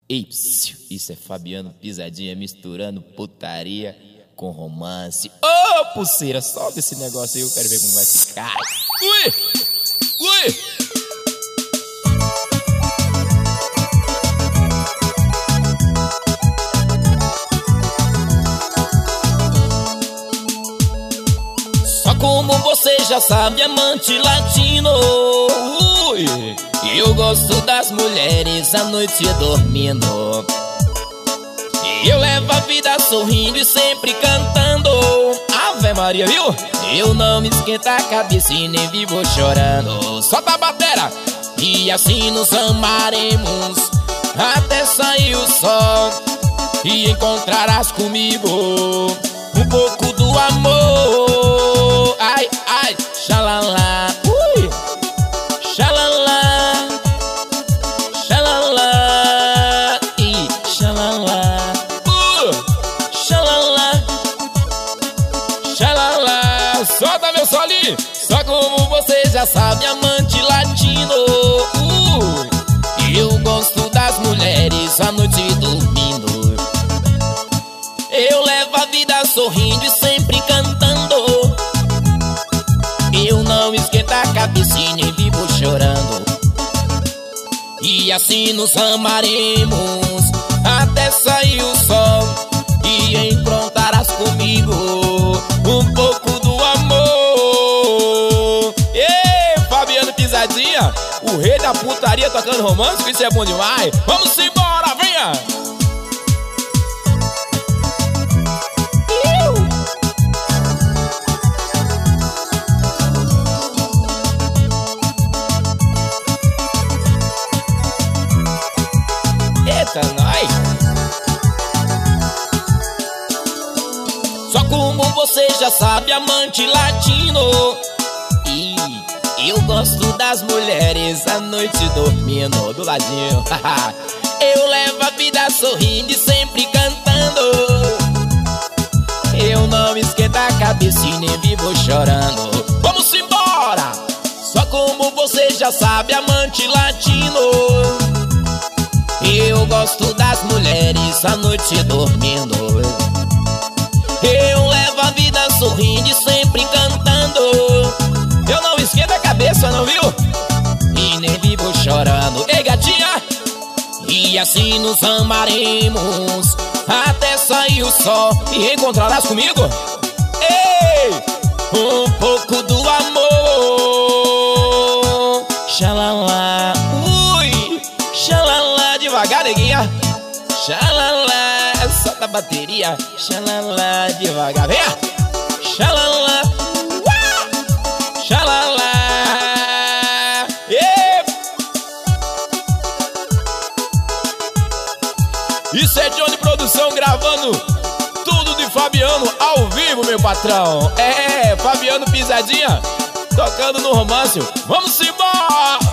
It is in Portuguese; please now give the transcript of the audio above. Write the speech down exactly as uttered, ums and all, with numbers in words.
Ei, psiu, isso é Fabiano Pisadinha misturando putaria com romance. Ô, oh, pulseira, solta esse negócio aí, eu quero ver como vai ficar. Ui! Ui! Só como você já sabe, amante latino, ui, eu gosto das mulheres à noite dormindo. Eu levo a vida sorrindo e sempre cantando. Ave Maria, viu? Eu não me esquento a cabeça e nem vivo chorando. Solta a batera! E assim nos amaremos até sair o sol, e encontrarás comigo um pouco do amor. Ai, ai, xalala, ui, xalala, xalala, e xalala, uh, xalala, xalala. Solta meu solinho, só como você já sabe, amante latino, uh, eu gosto das mulheres à noite dormindo. Eu levo a vida sorrindo e sempre cantando. Eu não esquento a cabeça e nem vivo chorando. E assim nos amaremos até sair o sol, e encontrarás comigo um pouco do amor. Ei, Fabiano Pisadinha, o rei da putaria tocando romance, isso é bom demais. Vamos embora, venha! Eita, nós! Só como você já sabe, amante latino, e eu gosto das mulheres à noite dormindo do ladinho. Eu levo a vida sorrindo e sempre cantando. Eu não me esquento a cabeça e nem vivo chorando. Vamos embora! Só como você já sabe, amante latino, eu gosto das mulheres à noite dormindo. Eu levo a vida sorrindo e sempre cantando. Eu não esquento a cabeça, não, viu? E nem vivo chorando. Ei, gatinha! E assim nos amaremos até sair o sol, e encontrarás comigo, ei, um pouco do amor. Xalala, ui, xalala, devagar, neguinha. Xalala, solta a bateria. Xalala, devagar, venha. Xalala, uá, xalala, yeah. Isso é Johnny Produção gravando tudo de Fabiano ao vivo, meu patrão. É, Fabiano Pisadinha tocando no romance. Vamos embora!